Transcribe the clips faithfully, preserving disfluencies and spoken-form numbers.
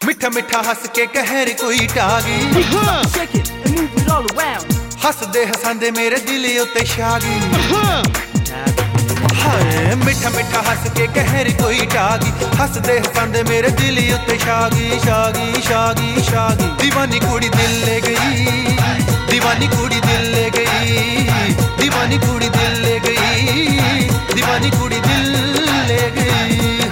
मिठा मिठा हस के कहर कोई टागी हसदे हसांदे मेरे दिल उत्ते शागी हाय मिठा मिठा हस के कहर कोई टागी हसदे हसांदे मेरे दिल उत्ते शागी शागी शागी शागी दीवानी कुड़ी दिल ले गई दीवानी कुड़ी दिल ले गई दीवानी कुड़ी दिल ले गई दीवानी कुड़ी दिल ले गई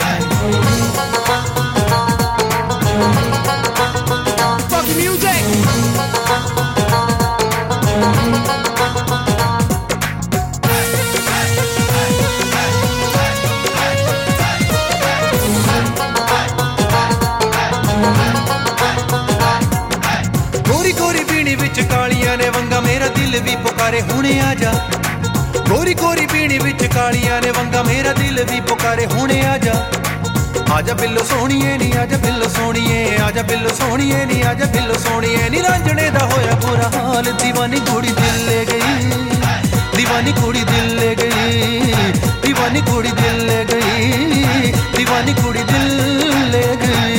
गोरी गोरी बीनी विच कालियां ने वंगा मेरा दिल भी पुकारे हुणे आजा गोरी गोरी बीनी विच कालियां ने वंगा मेरा दिल भी पुकारे हुणे आजा आजा बिल्लो सोहणीए नी आजा बिल्लो सोहणीए आजा बिल्लो सोहणीए नी आजा बिल्लो सोहणीए नी रांझणे दा होया बुरा हाल दीवानी कुड़ी दिल ले गई दीवानी कुड़ी दिल ले गई दीवानी कुड़ी दिल ले गई दीवानी कुड़ी दिल ले गई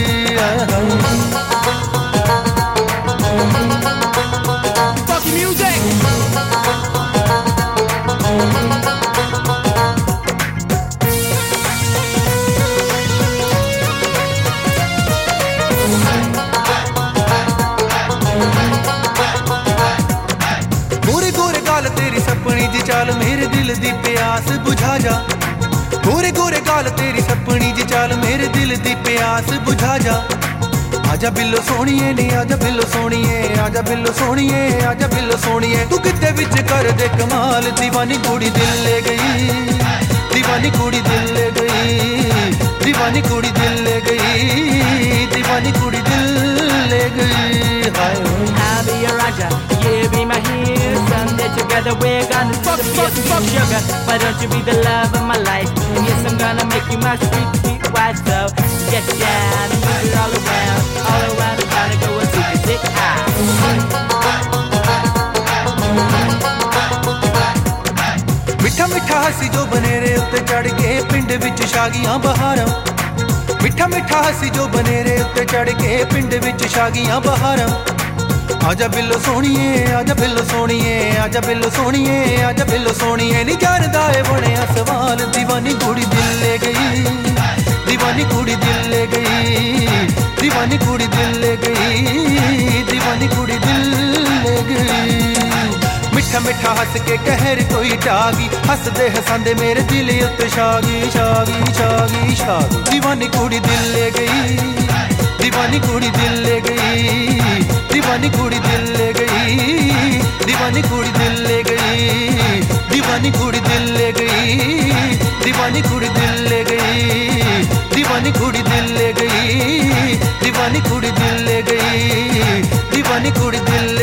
गोरे गोरे गाल तेरी सपनी दी चाल मेरे दिल दी प्यास बुझा जा गोरे गोरे गाल तेरी सपनी दी चाल मेरे दिल दी प्यास बुझा जा आजा बिल्लो सोहणीए नी आजा बिल्लो सोहणीए आजा बिल्लो सोहणीए आजा बिल्लो सोहणीए तू किते विच कर दे कमाल दीवानी कुड़ी दिल ले गई दीवानी कुड़ी दिल ले गई दीवानी कुड़ी दिल ले गई दीवानी कुड़ी दिल ले गई हाय I'll be your Raja, you be my hero. Someday together we're gonna fuck, fuck, fuck, sugar. Why don't you be the love of my life? And yes, I'm gonna make you my sweet, sweet wife. So get down and move it all around, all around. I'm gonna go and take it out. मिठा मिठा हसी जो बनेरे उत्ते चढ़ के पिंड विच शागियां बहारां मिठा मिठा हसी जो बनेरे उत्ते चढ़ के पिंड विच शागियां बहारां आजा बिल्लो सोहणीए आजा बिल्लो सोहणीए आजा बिल्लो सोहणीए आजा बिल्लो सोहणीए नी जानदा ए बणिया सवाल दीवानी कुड़ी दिल ले गई दीवानी कुड़ी दिल ले गई दीवानी कुड़ी दिल ले गई दीवानी कुड़ी दिल ले गई मिठा मिठा हस के कहर कोई टागी हसदे हसांदे मेरे दिल उत्ते शागी शागी शागी शागी दीवानी कुड़ी दिल ले गई दीवानी कुड़ी दिल ले गई दीवानी कुड़ी दिल ले गई दीवानी कुड़ी दिल ले गई दीवानी कुड़ी दिल ले गई दीवानी कुड़ी दिल ले गई दीवानी कुड़ी दिल ले गई दीवानी कुड़ी दिल ले गई दीवानी कुड़ी दिल